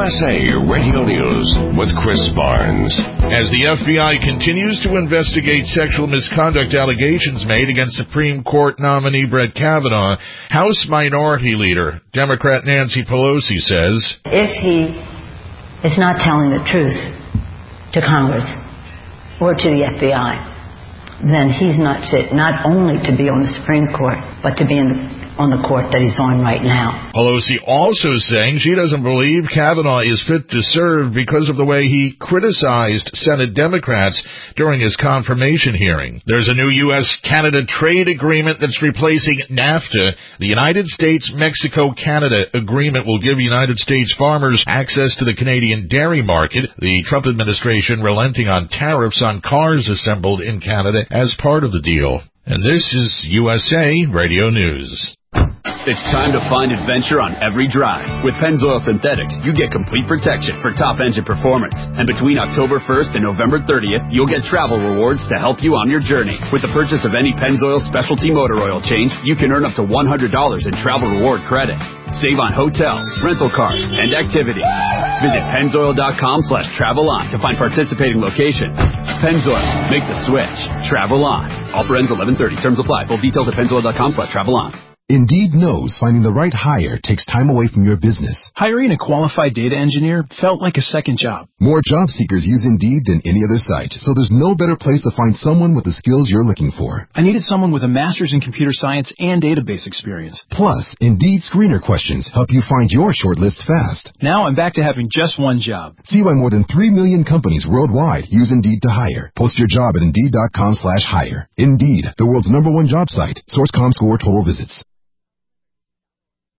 USA Radio News with Chris Barnes. As the FBI continues to investigate sexual misconduct allegations made against Supreme Court nominee Brett Kavanaugh, House Minority Leader Democrat Nancy Pelosi says, if he is not telling the truth to Congress or to the FBI, then he's not fit not only to be on the Supreme Court, but to be on the court that he's on right now. Pelosi also saying she doesn't believe Kavanaugh is fit to serve because of the way he criticized Senate Democrats during his confirmation hearing. There's a new U.S.-Canada trade agreement that's replacing NAFTA. The United States-Mexico-Canada agreement will give United States farmers access to the Canadian dairy market. The Trump administration relenting on tariffs on cars assembled in Canada as part of the deal. And this is USA Radio News. It's time to find adventure on every drive. With Pennzoil Synthetics, you get complete protection for top engine performance. And between October 1st and November 30th, you'll get travel rewards to help you on your journey. With the purchase of any Pennzoil specialty motor oil change, you can earn up to $100 in travel reward credit. Save on hotels, rental cars, and activities. Visit Pennzoil.com/travel-on to find participating locations. Pennzoil, make the switch. Travel on. Offer ends 11/30. Terms apply. Full details at Pennzoil.com/travel-on. Indeed knows finding the right hire takes time away from your business. Hiring a qualified data engineer felt like a second job. More job seekers use Indeed than any other site, so there's no better place to find someone with the skills you're looking for. I needed someone with a master's in computer science and database experience. Plus, Indeed screener questions help you find your shortlist fast. Now I'm back to having just one job. See why more than 3 million companies worldwide use Indeed to hire. Post your job at Indeed.com/hire. Indeed, the world's #1 job site. Source.com score total visits.